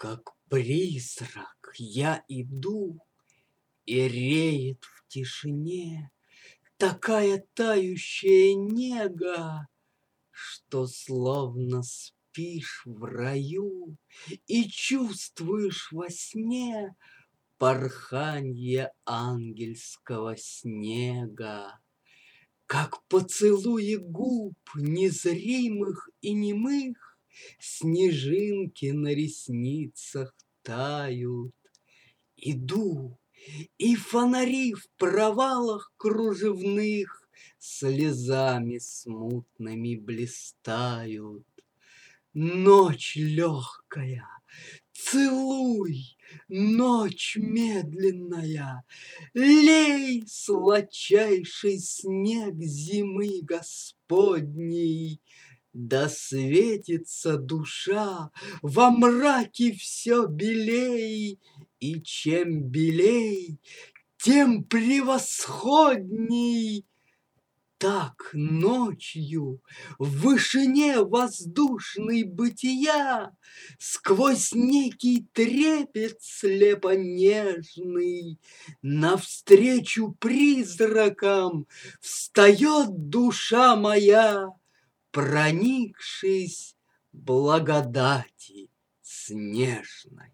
Как призрак я иду, и реет в тишине такая тающая нега, что словно спишь в раю и чувствуешь во сне порханье ангельского снега. Как поцелуи губ незримых и немых снежинки на ресницах тают. Иду, и фонари в провалах кружевных слезами смутными блистают. Ночь легкая, целуй, ночь медленная, лей сладчайший снег зимы Господней. Да светится душа во мраке все белей, и чем белей, тем превосходней. Так ночью в вышине воздушной бытия сквозь некий трепет слепо-нежный навстречу призракам встает душа моя, проникшись благодати снежной.